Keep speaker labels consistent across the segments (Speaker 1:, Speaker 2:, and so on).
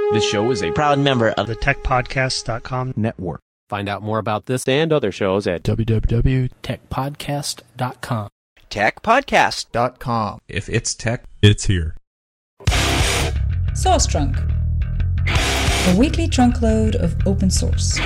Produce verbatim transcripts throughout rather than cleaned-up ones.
Speaker 1: This show is a proud member of
Speaker 2: the tech podcast dot com network.
Speaker 3: Find out more about this and other shows at
Speaker 2: w w w dot tech podcast dot com.
Speaker 1: tech podcast dot com.
Speaker 4: If it's tech, it's here.
Speaker 5: Source Trunk, a weekly trunk load of open source.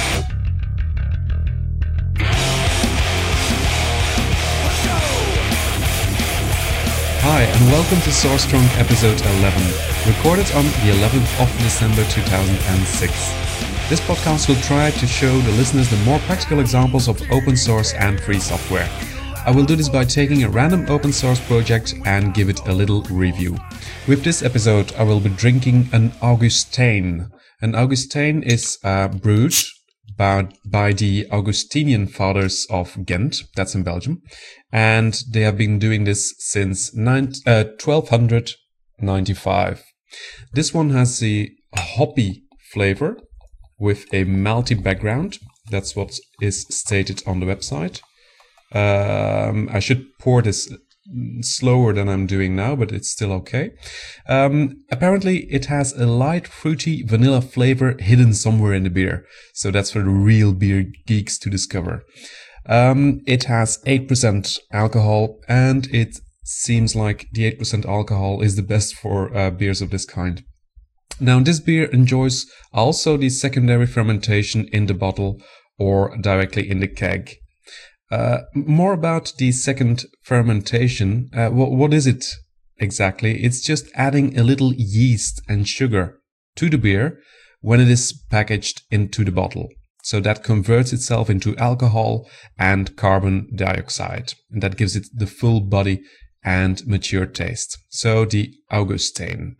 Speaker 6: Hi, and welcome to Source Trunk episode eleven, recorded on the eleventh of December two thousand six. This podcast will try to show the listeners the more practical examples of open source and free software. I will do this by taking a random open source project and give it a little review. With this episode, I will be drinking an Augustine. An Augustine is uh, brewed by, by the Augustinian Fathers of Ghent, that's in Belgium, and they have been doing this since nine, uh, twelve ninety-five. This one has the hoppy flavor with a malty background. That's what is stated on the website. Um, I should pour this slower than I'm doing now, but it's still okay. Um, apparently it has a light fruity vanilla flavor hidden somewhere in the beer. So that's for the real beer geeks to discover. Um, it has eight percent alcohol, and it seems like the eight percent alcohol is the best for uh, beers of this kind. Now, this beer enjoys also the secondary fermentation in the bottle or directly in the keg. Uh, more about the second fermentation. Uh, what, what is it exactly? It's just adding a little yeast and sugar to the beer when it is packaged into the bottle. So that converts itself into alcohol and carbon dioxide. And that gives it the full body and mature taste. So the Augustine.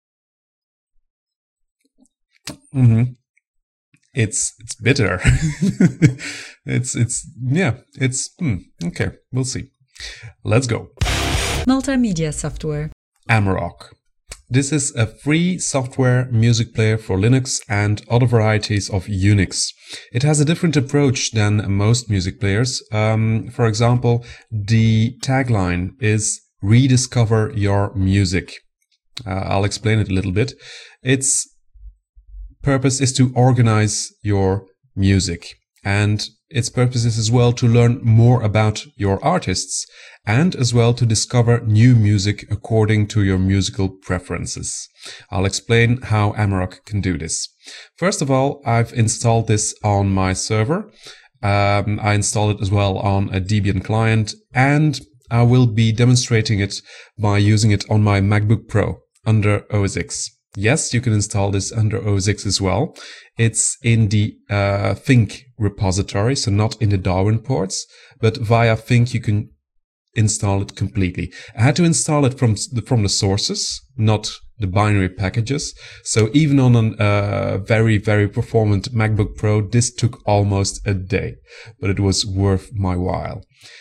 Speaker 6: Mm-hmm. It's it's bitter. it's it's yeah. It's hmm, okay. We'll see. Let's go.
Speaker 5: Multimedia software.
Speaker 6: Amarok. This is a free software music player for Linux and other varieties of Unix. It has a different approach than most music players. Um, for example, the tagline is "Rediscover your music." Uh, I'll explain it a little bit. Its purpose is to organize your music, and its purpose is as well to learn more about your artists and as well to discover new music according to your musical preferences. I'll explain how Amarok can do this. First of all, I've installed this on my server. Um, I installed it as well on a Debian client, and I will be demonstrating it by using it on my MacBook Pro under O S X. Yes, you can install this under O S X as well. It's in the uh, Think repository, so not in the Darwin ports, but via Think you can install it completely. I had to install it from the, from the sources, not the binary packages. So even on a uh, very, very performant MacBook Pro, this took almost a day, but it was worth my while.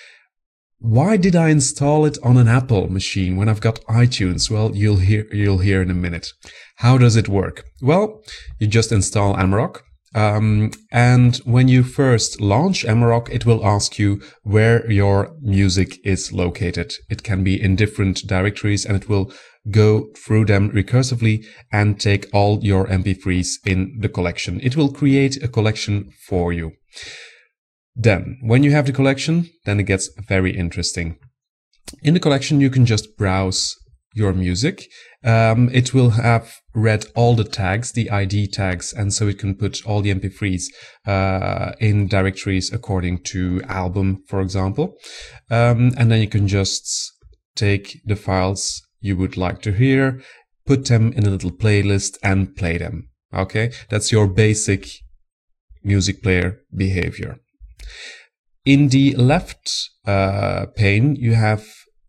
Speaker 6: Why did I install it on an Apple machine when I've got iTunes? Well, you'll hear you'll hear in a minute. How does it work? Well, you just install Amarok. Um, and when you first launch Amarok, it will ask you where your music is located. It can be in different directories, and it will go through them recursively and take all your M P threes in the collection. It will create a collection for you. Then, when you have the collection, then it gets very interesting. In the collection, you can just browse your music. Um, it will have read all the tags, the I D tags, and so it can put all the M P threes uh, in directories according to album, for example. Um, and then you can just take the files you would like to hear, put them in a little playlist, and play them. Okay, that's your basic music player behavior. In the left uh, pane, you have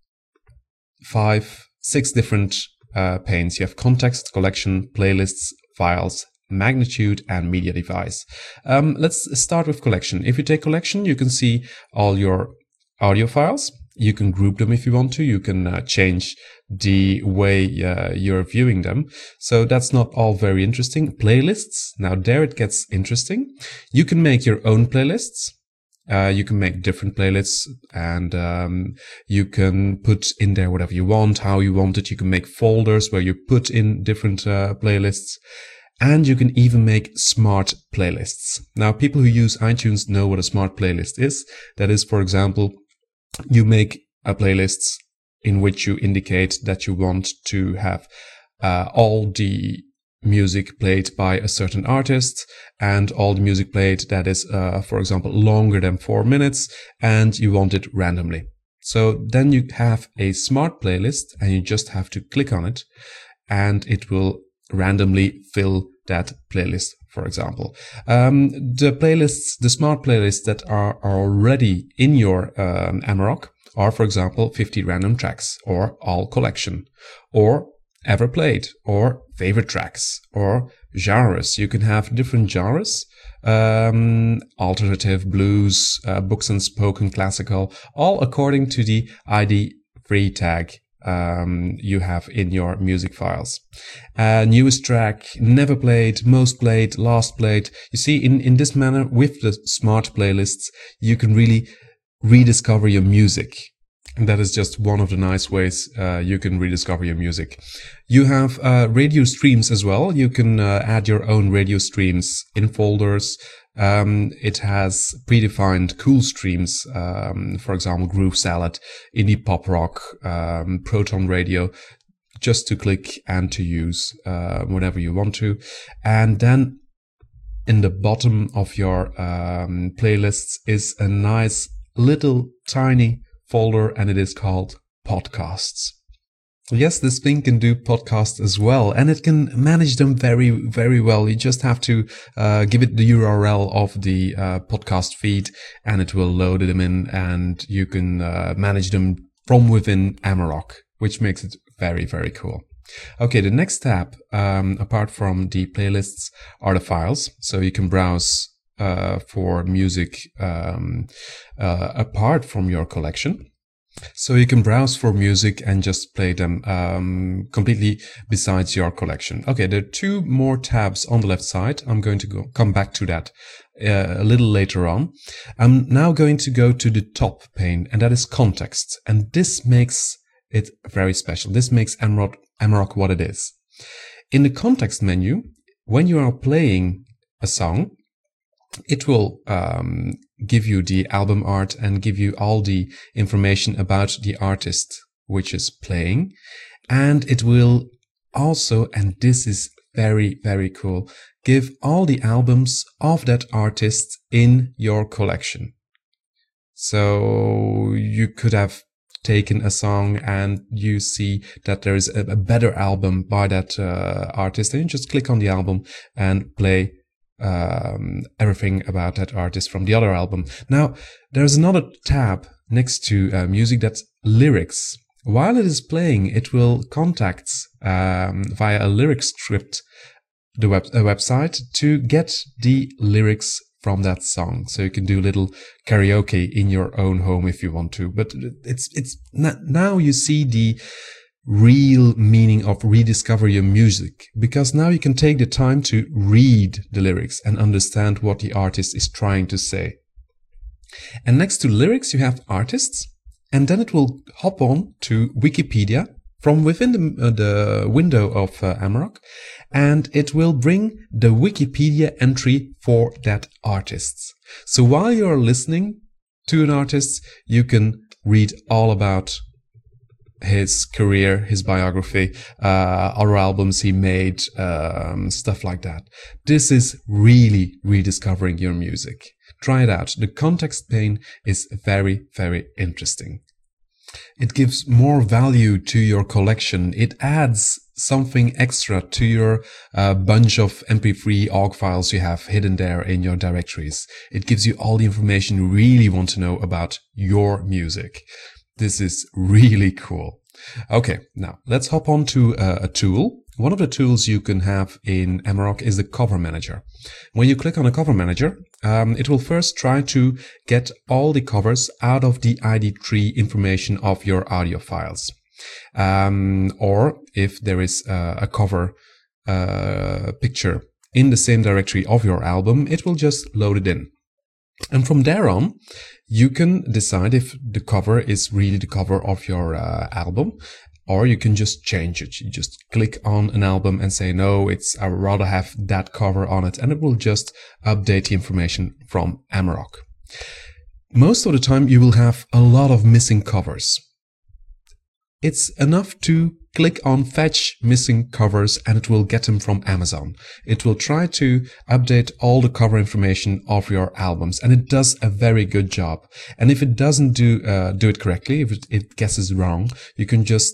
Speaker 6: five, six different uh, panes. You have context, collection, playlists, files, magnitude, and media device. Um, let's start with collection. If you take collection, you can see all your audio files. You can group them if you want to. You can uh, change the way uh, you're viewing them. So that's not all very interesting. Playlists. Now there it gets interesting. You can make your own playlists. Uh, you can make different playlists, and um, you can put in there whatever you want, how you want it. You can make folders where you put in different uh, playlists. And you can even make smart playlists. Now, people who use iTunes know what a smart playlist is. That is, for example, you make a playlist in which you indicate that you want to have uh, all the music played by a certain artist and all the music played that is, uh, for example, longer than four minutes, and you want it randomly. So then you have a smart playlist, and you just have to click on it, and it will randomly fill that playlist, for example. Um, the playlists, the smart playlists that are, are already in your um, Amarok are, for example, fifty random tracks, or all collection, or ever played, or favorite tracks, or genres. You can have different genres, um, alternative, blues, uh, books and spoken, classical, all according to the I D free tag um, you have in your music files. Uh, newest track, never played, most played, last played. You see, in, in this manner, with the smart playlists, you can really rediscover your music. And that is just one of the nice ways uh, you can rediscover your music. You have uh, radio streams as well. You can uh, add your own radio streams in folders. Um, it has predefined cool streams, um, for example, Groove Salad, Indie Pop Rock, um, Proton Radio, just to click and to use uh, whenever you want to. And then in the bottom of your um, playlists is a nice little tiny folder, and it is called podcasts. Yes, this thing can do podcasts as well, and it can manage them very, very well. You just have to uh, give it the U R L of the uh, podcast feed, and it will load them in, and you can uh, manage them from within Amarok, which makes it very, very cool. Okay, the next tab, um, apart from the playlists, are the files. So you can browse Uh, for music um, uh, apart from your collection. So you can browse for music and just play them um, completely besides your collection. Okay, there are two more tabs on the left side. I'm going to go come back to that uh, a little later on. I'm now going to go to the top pane, and that is context. And this makes it very special. This makes Amarok, Amarok what it is. In the context menu, when you are playing a song, it will um, give you the album art and give you all the information about the artist which is playing. And it will also, and this is very, very cool, give all the albums of that artist in your collection. So you could have taken a song and you see that there is a, a better album by that uh, artist, and you just click on the album and play um everything about that artist from the other album. Now there's another tab next to uh, music, that's lyrics. While it is playing, it will contact um via a lyric script the web a website to get the lyrics from that song. So you can do little karaoke in your own home if you want to. But it's it's now you see the real meaning of rediscover your music, because now you can take the time to read the lyrics and understand what the artist is trying to say. And next to lyrics, you have artists, and then it will hop on to Wikipedia from within the, uh, the window of uh, Amarok, and it will bring the Wikipedia entry for that artist. So while you're listening to an artist, you can read all about his career, his biography, uh, other albums he made, um, stuff like that. This is really rediscovering your music. Try it out. The context pane is very, very interesting. It gives more value to your collection. It adds something extra to your uh, bunch of M P three O G files you have hidden there in your directories. It gives you all the information you really want to know about your music. This is really cool. Okay, now let's hop on to uh, a tool. One of the tools you can have in Amarok is the cover manager. When you click on a cover manager, um, it will first try to get all the covers out of the I D tree information of your audio files. Um, or if there is uh, a cover uh, picture in the same directory of your album, it will just load it in. And from there on, you can decide if the cover is really the cover of your uh, album, or you can just change it. You just click on an album and say, no, it's, I would rather have that cover on it. And it will just update the information from Amarok. Most of the time, you will have a lot of missing covers. It's enough to click on fetch missing covers and it will get them from Amazon. It will try to update all the cover information of your albums, and it does a very good job. And if it doesn't do uh, do it correctly, if it, it guesses wrong, you can just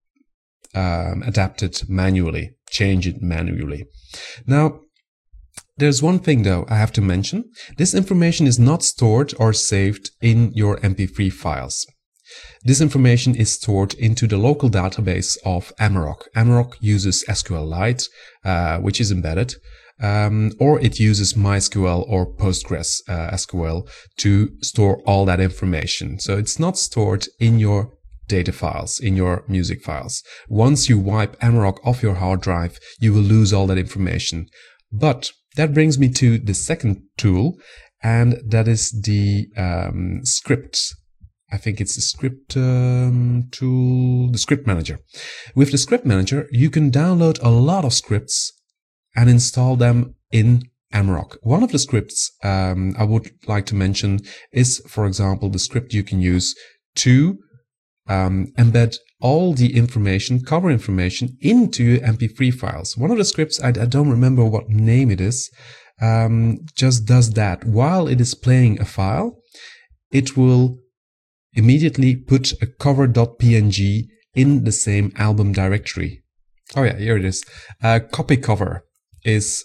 Speaker 6: um, adapt it manually, change it manually. Now, there's one thing though I have to mention. This information is not stored or saved in your M P three files. This information is stored into the local database of Amarok. Amarok uses S Q L Lite, uh, which is embedded, um, or it uses MySQL or Postgres uh, S Q L to store all that information. So it's not stored in your data files, in your music files. Once you wipe Amarok off your hard drive, you will lose all that information. But that brings me to the second tool, and that is the um, scripts. I think it's the script um, tool, the script manager. With the script manager, you can download a lot of scripts and install them in Amarok. One of the scripts um, I would like to mention is, for example, the script you can use to um, embed all the information, cover information, into your M P three files. One of the scripts, I, I don't remember what name it is, um, just does that. While it is playing a file, it will immediately put a cover.png in the same album directory. Oh yeah, here it is. Uh, copy cover is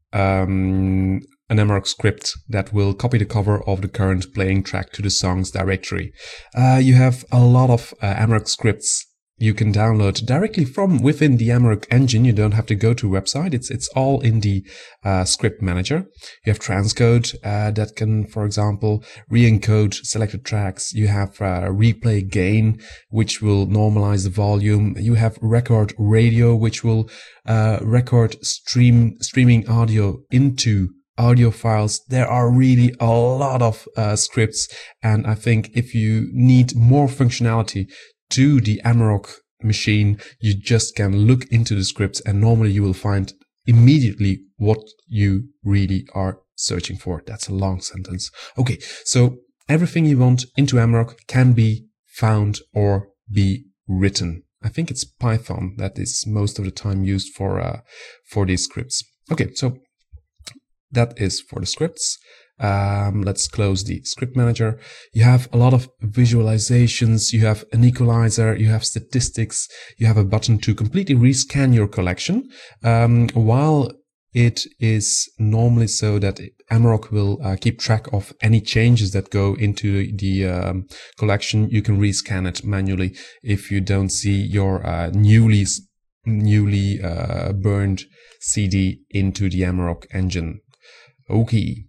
Speaker 6: um, an Amarok script that will copy the cover of the current playing track to the song's directory. Uh, you have a lot of uh, Amarok scripts you can download directly from within the Amarok engine. You don't have to go to a website. It's it's all in the uh, script manager. You have transcode uh, that can, for example, re-encode selected tracks. You have uh, replay gain, which will normalize the volume. You have record radio, which will uh, record stream streaming audio into audio files. There are really a lot of uh, scripts, and I think if you need more functionality to the Amarok machine, you just can look into the scripts, and normally you will find immediately what you really are searching for. That's a long sentence. Okay, so everything you want into Amarok can be found or be written. I think it's Python that is most of the time used for uh, for these scripts. Okay, so that is for the scripts. Um, let's close the script manager. You have a lot of visualizations. You have an equalizer. You have statistics. You have a button to completely rescan your collection. Um, while it is normally so that Amarok will uh, keep track of any changes that go into the um, collection, you can rescan it manually if you don't see your uh, newly newly uh, burned C D into the Amarok engine. Okay.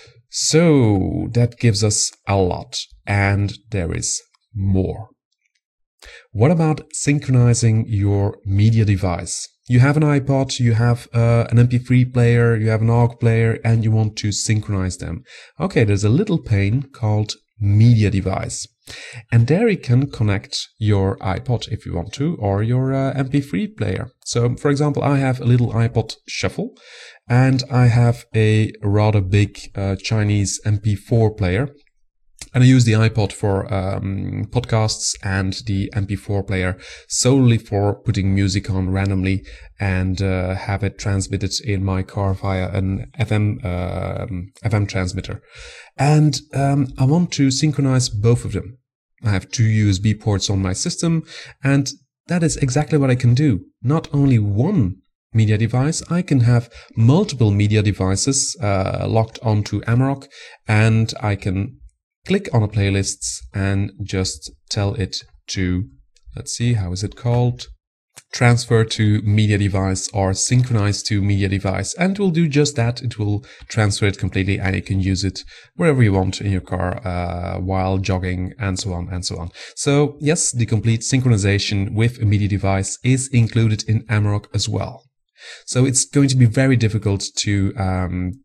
Speaker 6: So that gives us a lot, and there is more. What about synchronizing your media device? You have an iPod, you have uh, an M P three player, you have an A U X player, and you want to synchronize them. Okay, there's a little pane called media device. And there you can connect your iPod if you want to, or your uh, M P three player. So, for example, I have a little iPod Shuffle, and I have a rather big uh, Chinese M P four player. And I use the iPod for um, podcasts and the M P four player solely for putting music on randomly and uh, have it transmitted in my car via an F M uh, F M transmitter. And um, I want to synchronize both of them. I have two U S B ports on my system, and that is exactly what I can do. Not only one media device, I can have multiple media devices uh, locked onto Amarok, and I can click on a playlist and just tell it to, let's see, how is it called? Transfer to media device or synchronize to media device, and it will do just that. It will transfer it completely, and you can use it wherever you want in your car uh, while jogging, and so on and so on. So yes, the complete synchronization with a media device is included in Amarok as well. So it's going to be very difficult to um,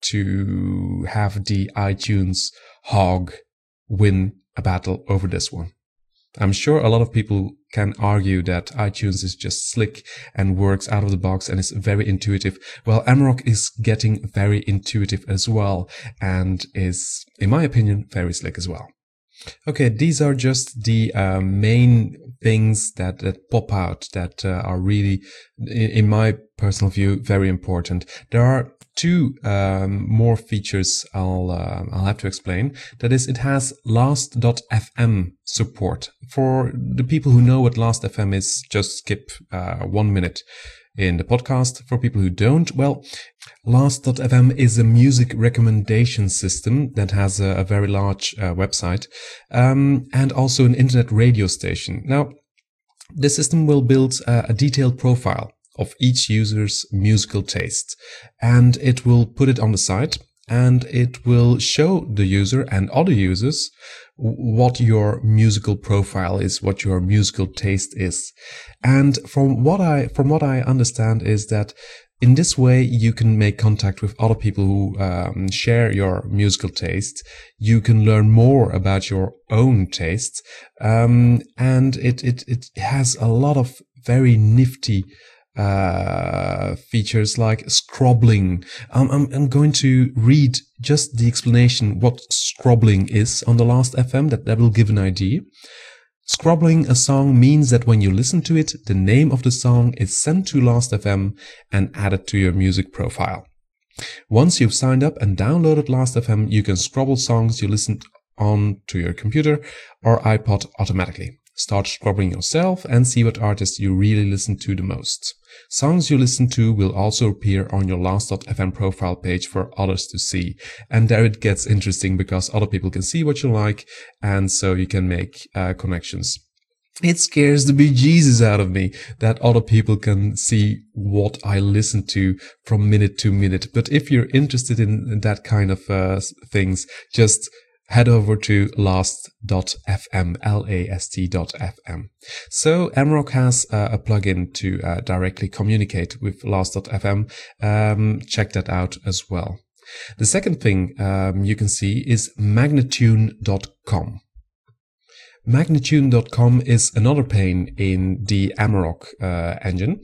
Speaker 6: to have the iTunes hog win a battle over this one. I'm sure a lot of people can argue that iTunes is just slick and works out of the box and is very intuitive. Well, Amarok is getting very intuitive as well and is, in my opinion, very slick as well. Okay, these are just the uh, main things that, that pop out that uh, are really, in, in my personal view, very important. There are two um, more features I'll uh, I'll have to explain. That is, it has last dot f m support. For the people who know what last dot f m is, just skip uh, one minute in the podcast. For people who don't, well, last dot f m is a music recommendation system that has a, a very large uh, website um, and also an internet radio station. Now, the system will build uh, a detailed profile of each user's musical taste, and it will put it on the site, and it will show the user and other users what your musical profile is, what your musical taste is. And from what I from what I understand is that in this way you can make contact with other people who um, share your musical taste. You can learn more about your own tastes, um, and it, it it has a lot of very nifty uh features like scrobbling. Um, I'm, I'm going to read just the explanation what scrobbling is on the last dot f m, that, that will give an idea. Scrobbling a song means that when you listen to it, the name of the song is sent to last dot f m and added to your music profile. Once you've signed up and downloaded last dot f m, you can scrobble songs you listen on to your computer or iPod automatically. Start scrobbling yourself and see what artists you really listen to the most. Songs you listen to will also appear on your last dot f m profile page for others to see. And there it gets interesting because other people can see what you like, and so you can make uh, connections. It scares the bejesus out of me that other people can see what I listen to from minute to minute. But if you're interested in that kind of uh, things, just head over to last dot f m, L A S T dot F M. So Amarok has uh, a plugin to uh, directly communicate with last dot f m. Um, check that out as well. The second thing um, you can see is magnatune dot com. magnatune dot com is another pane in the Amarok uh, engine.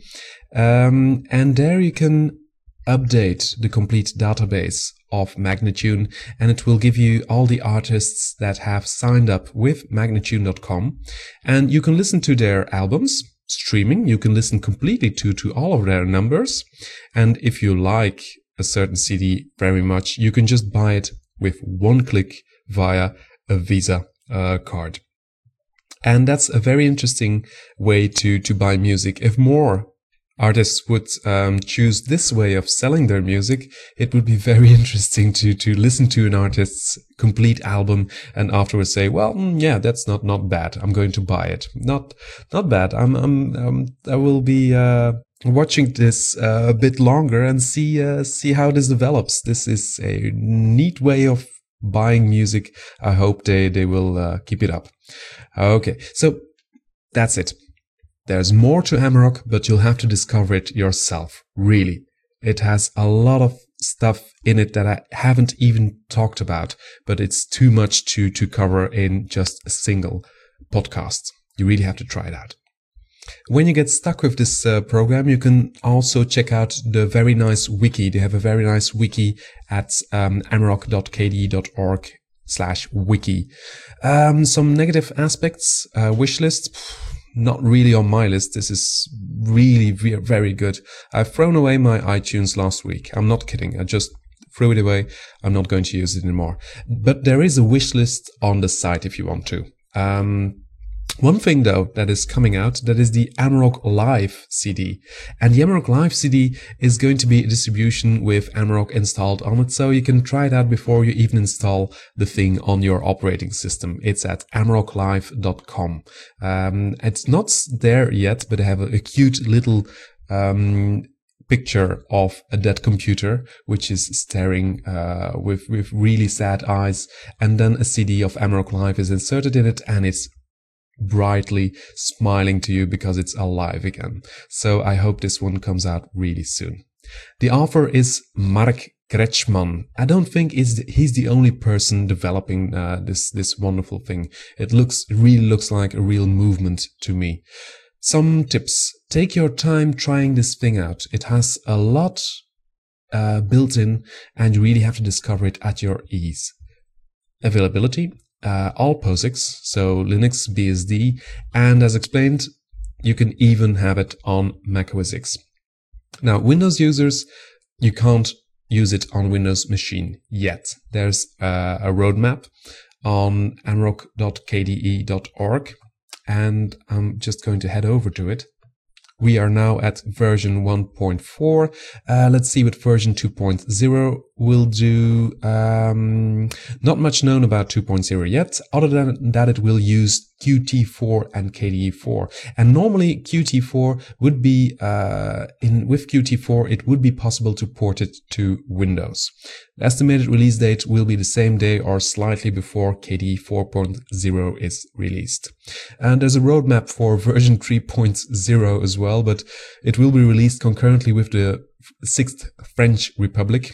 Speaker 6: Um, and there you can update the complete database of Magnatune, and it will give you all the artists that have signed up with magnatune dot com, and you can listen to their albums streaming. You can listen completely to to all of their numbers, and if you like a certain C D very much, you can just buy it with one click via a Visa uh, card. And that's a very interesting way to to buy music. If more artists would um, choose this way of selling their music, it would be very interesting to to listen to an artist's complete album and afterwards say, well, mm, yeah, that's not not bad. I'm going to buy it. Not not bad. I'm I'm um, I will be uh, watching this uh, a bit longer and see uh, see how this develops. This is a neat way of buying music. I hope they they will uh, keep it up. Okay, so that's it. There's more to Amarok, but you'll have to discover it yourself, really. It has a lot of stuff in it that I haven't even talked about, but it's too much to, to cover in just a single podcast. You really have to try it out. When you get stuck with this uh, program, you can also check out the very nice wiki. They have a very nice wiki at um, amarok dot k d dot org slash wiki. Um, some negative aspects, uh, wish list. Not really on my list. This is really very good. I've thrown away my iTunes last week. I'm not kidding. I just threw it away. I'm not going to use it anymore. But there is a wish list on the site if you want to. Um, one thing though that is coming out, that is the Amarok Live C D. And the Amarok Live C D is going to be a distribution with Amarok installed on it, so you can try it out before you even install the thing on your operating system. It's at amarok live dot com. Um, it's not there yet, but they have a, a cute little um, picture of a dead computer, which is staring uh, with, with really sad eyes. And then a C D of Amarok Live is inserted in it, and it's brightly smiling to you because it's alive again. So I hope this one comes out really soon. The author is Mark Kretschmann. I don't think he's the, he's the only person developing uh, this this wonderful thing. It looks really looks like a real movement to me. Some tips: take your time trying this thing out. It has a lot uh, built in, and you really have to discover it at your ease. Availability: uh, all POSIX, so Linux, B S D, and as explained, you can even have it on macOS X. Now, Windows users, you can't use it on Windows machine yet. There's uh, a roadmap on amrock dot k d e dot org, and I'm just going to head over to it. We are now at version one point four. Uh, let's see what version two point oh will do. Um, not much known about two point oh yet, other than that it will use Qt four and K D E four. And normally Qt four would be, uh, in with Qt four, it would be possible to port it to Windows. The estimated release date will be the same day or slightly before K D E four point oh is released. And there's a roadmap for version three point oh as well, but it will be released concurrently with the sixth French Republic.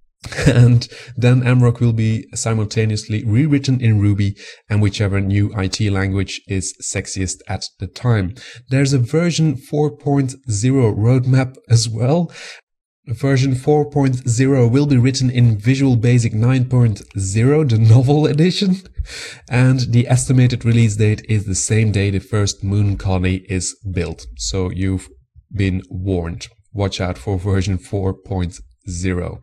Speaker 6: And then Amrock will be simultaneously rewritten in Ruby and whichever new I T language is sexiest at the time. There's a version four point oh roadmap as well. Version four point oh will be written in Visual Basic nine point oh, the novel edition, and the estimated release date is the same day the first moon colony is built. So you've been warned. Watch out for version four point oh.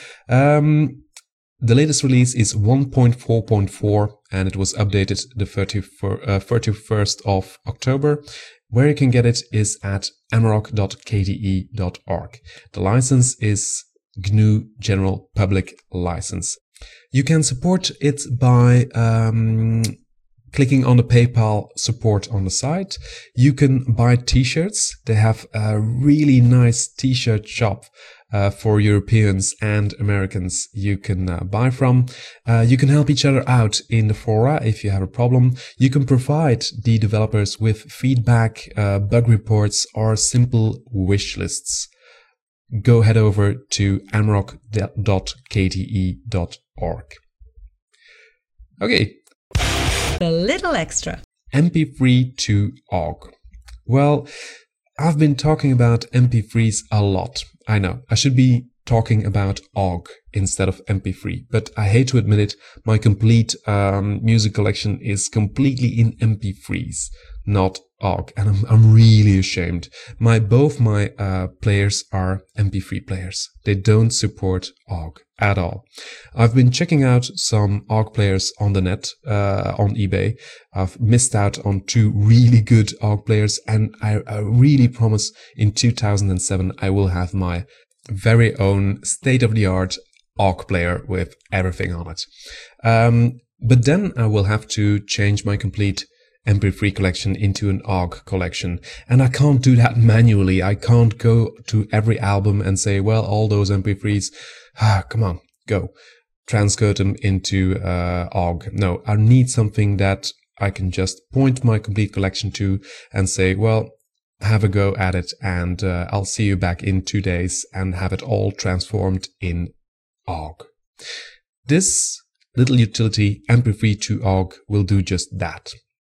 Speaker 6: Um, the latest release is one point four point four, and it was updated the thirty-first of October. Where you can get it is at amrock dot k d e dot org. The license is G N U General Public License. You can support it by um, clicking on the PayPal support on the site. You can buy t-shirts. They have a really nice t-shirt shop uh, for Europeans and Americans you can uh, buy from. Uh, you can help each other out in the fora if you have a problem. You can provide the developers with feedback, uh, bug reports, or simple wish lists. Go head over to amrock dot k d e dot org. Okay.
Speaker 5: A little extra.
Speaker 6: M P three to O G. Well, I've been talking about M P threes a lot. I know, I should be talking about O G instead of M P three, but I hate to admit it, my complete um, music collection is completely in M P threes, not O G, and I'm, I'm really ashamed. My both my uh, players are M P three players. They don't support O G at all. I've been checking out some O G players on the net, uh, on eBay. I've missed out on two really good O G players, and I, I really promise in two thousand seven I will have my very own state-of-the-art O G player with everything on it. Um, but then I will have to change my complete M P three collection into an O G collection, and I can't do that manually. I can't go to every album and say, well, all those M P threes, ah, come on, go transcode them into uh, O G. No, I need something that I can just point my complete collection to and say, well, have a go at it, and uh, I'll see you back in two days and have it all transformed in O G. This little utility, M P three to O G, will do just that.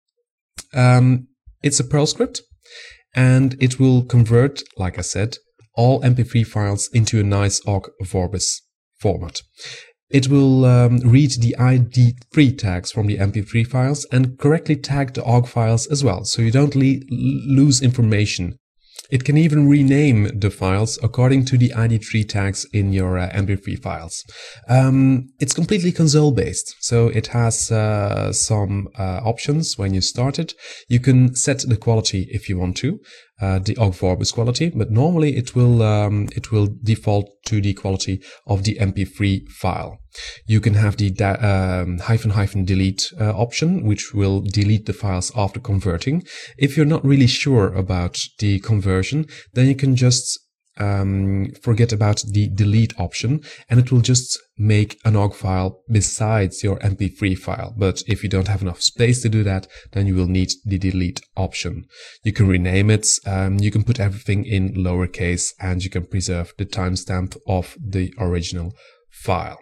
Speaker 6: Um, it's a Perl script, and it will convert, like I said, all M P three files into a nice O G Vorbis format. It will um, read the I D three tags from the M P three files and correctly tag the O G files as well, so you don't le- lose information. It can even rename the files according to the I D three tags in your uh, M P three files. Um, it's completely console-based, so it has uh, some uh, options when you start it. You can set the quality if you want to, uh, the O G Vorbis quality, but normally it will um, it will default to the quality of the M P three file. You can have the da- um, hyphen hyphen delete uh, option, which will delete the files after converting. If you're not really sure about the conversion, then you can just um, forget about the delete option, and it will just make an O G file besides your M P three file. But if you don't have enough space to do that, then you will need the delete option. You can rename it, um, you can put everything in lowercase, and you can preserve the timestamp of the original file.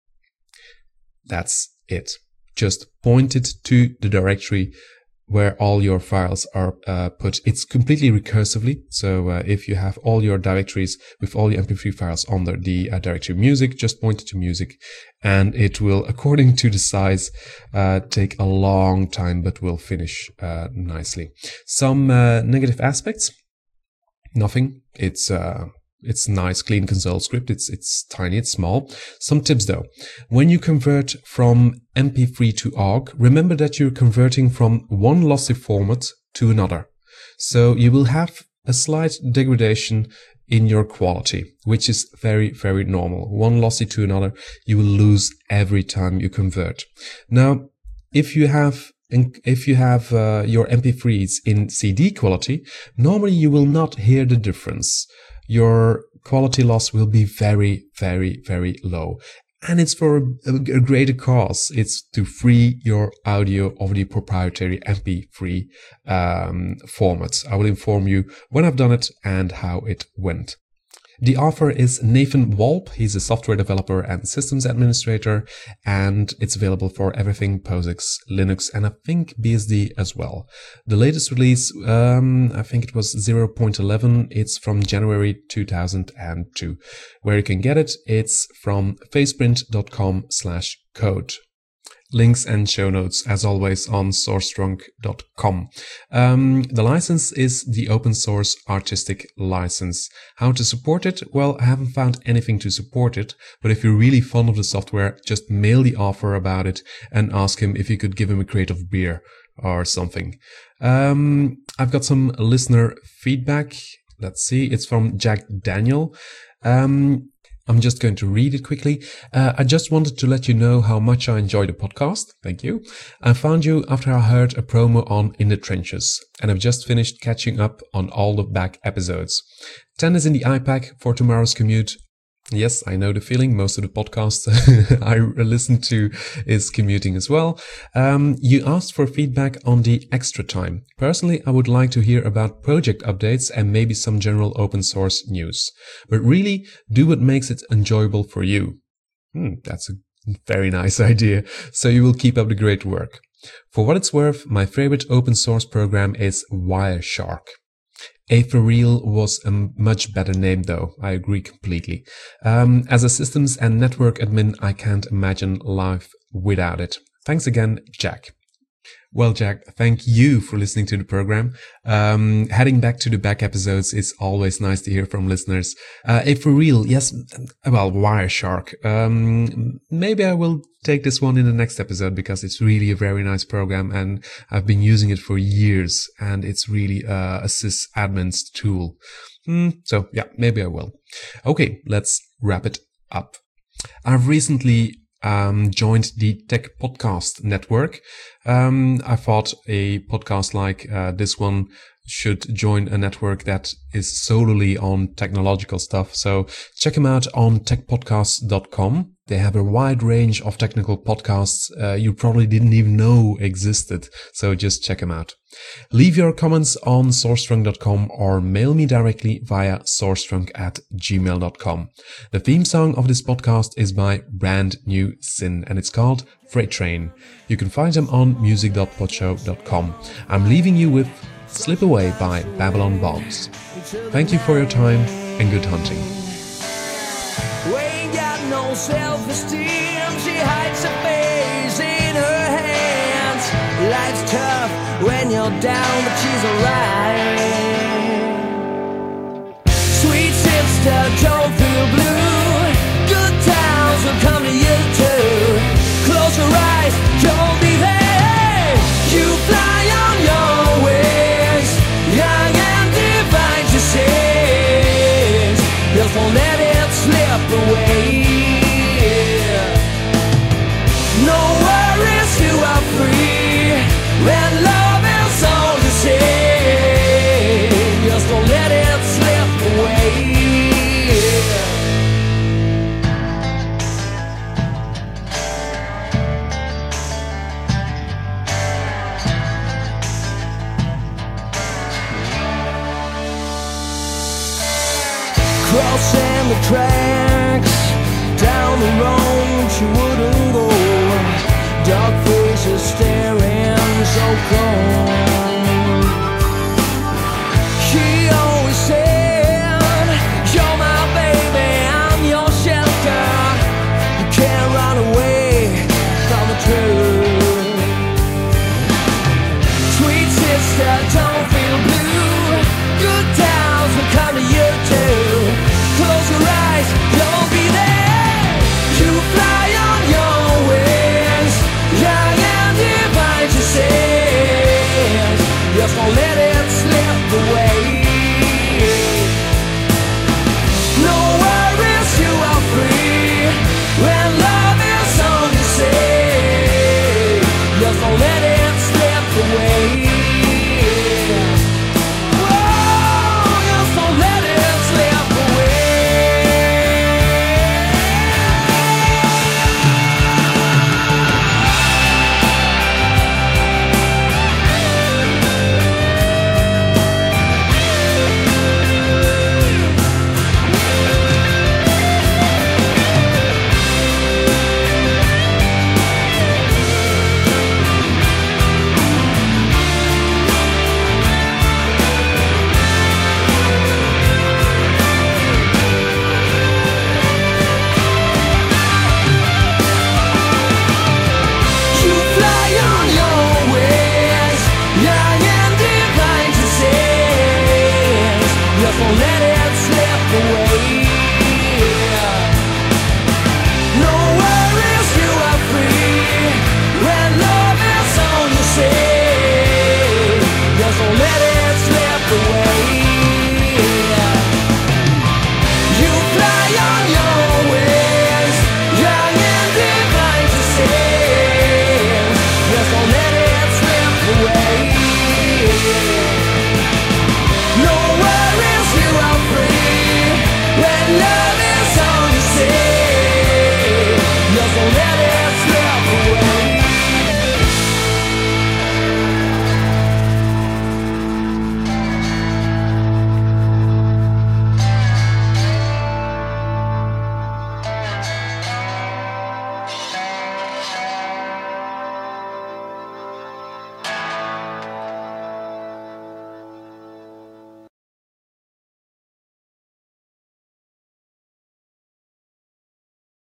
Speaker 6: That's it. Just point it to the directory where all your files are uh, put. It's completely recursively. So uh, if you have all your directories with all your M P three files under the uh, directory music, just point it to music, and it will, according to the size, uh, take a long time, but will finish uh, nicely. Some uh, negative aspects? Nothing. It's uh, It's nice, clean console script. It's it's tiny, it's small. Some tips though. When you convert from M P three to O G, remember that you're converting from one lossy format to another. So you will have a slight degradation in your quality, which is very, very normal. One lossy to another, you will lose every time you convert. Now, if you have If you have uh, your M P threes in C D quality, normally you will not hear the difference. Your quality loss will be very, very, very low. And it's for a, a greater cause. It's to free your audio of the proprietary M P three um, formats. I will inform you when I've done it and how it went. The author is Nathan Walp. He's a software developer and systems administrator, and it's available for everything POSIX, Linux, and I think B S D as well. The latest release, um, I think it was zero point eleven. It's from January two thousand two. Where you can get it, it's from faceprint.com slash code. Links and show notes, as always, on sourcetrunk dot com. Um, the license is the open source artistic license. How to support it? Well, I haven't found anything to support it, but if you're really fond of the software, just mail the author about it and ask him if you could give him a crate of beer or something. Um, I've got some listener feedback. Let's see. It's from Jack Daniel. Um, I'm just going to read it quickly. Uh, I just wanted to let you know how much I enjoy the podcast. Thank you. I found you after I heard a promo on In the Trenches, and I've just finished catching up on all the back episodes. ten is in the iPack for tomorrow's commute. Yes, I know the feeling. Most of the podcasts I listen to is commuting as well. Um, you asked for feedback on the extra time. Personally, I would like to hear about project updates and maybe some general open source news. But really, do what makes it enjoyable for you. Hmm, that's a very nice idea. So you will keep up the great work. For what it's worth, my favorite open source program is Wireshark. A for Real was a much better name though, I agree completely. Um, as a systems and network admin, I can't imagine life without it. Thanks again, Jack. Well, Jack, thank you for listening to the program. Um, heading back to the back episodes, it's always nice to hear from listeners. Uh, A for Real, yes, well, Wireshark. Um, maybe I will take this one in the next episode because it's really a very nice program and I've been using it for years and it's really uh, a sysadmin's tool. Mm, so yeah, maybe I will. Okay, let's wrap it up. I've recently Um, joined the Tech Podcast Network. Um, I thought a podcast like uh, this one should join a network that is solely on technological stuff. So check them out on tech podcast dot com. They have a wide range of technical podcasts uh, you probably didn't even know existed. So just check them out. Leave your comments on sourcetrunk dot com or mail me directly via sourcetrunk at gmail dot com. The theme song of this podcast is by Brand New Sin and it's called Freight Train. You can find them on music dot podshow dot com. I'm leaving you with Slip Away by Babylon Bombs. Thank you for your time and good hunting.
Speaker 7: We ain't got no self-esteem. She hides her face in her hands. Life's tough when you're down, but she's alright. Sweet sister, don't feel blue. Good times will come to you too. Close your eyes, don't be there. You fly on your wings, young and divine, she sings. Just won't let it slip away. No worries, you are free. When love is all you say, just don't let it slip away. on the tracks, down the road she wouldn't go. Dark faces staring so cold.